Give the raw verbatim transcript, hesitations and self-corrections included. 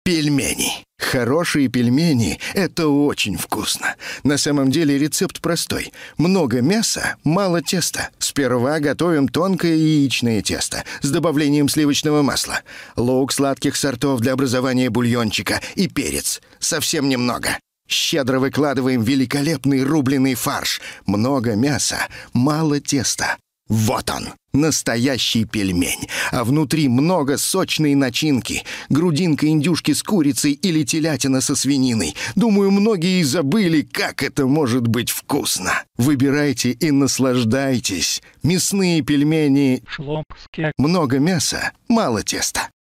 Пельмени. Хорошие пельмени – это очень вкусно. На самом деле рецепт простой. Много мяса, мало теста. Сперва готовим тонкое яичное тесто с добавлением сливочного масла, лук сладких сортов для образования бульончика и перец. Совсем немного. Щедро выкладываем великолепный рубленый фарш. Много мяса, мало теста. Вот он, настоящий пельмень. А внутри много сочной начинки. Грудинка индюшки с курицей или телятина со свининой. Думаю, многие забыли, как это может быть вкусно. Выбирайте и наслаждайтесь. Мясные пельмени. Шлопские. Много мяса, мало теста.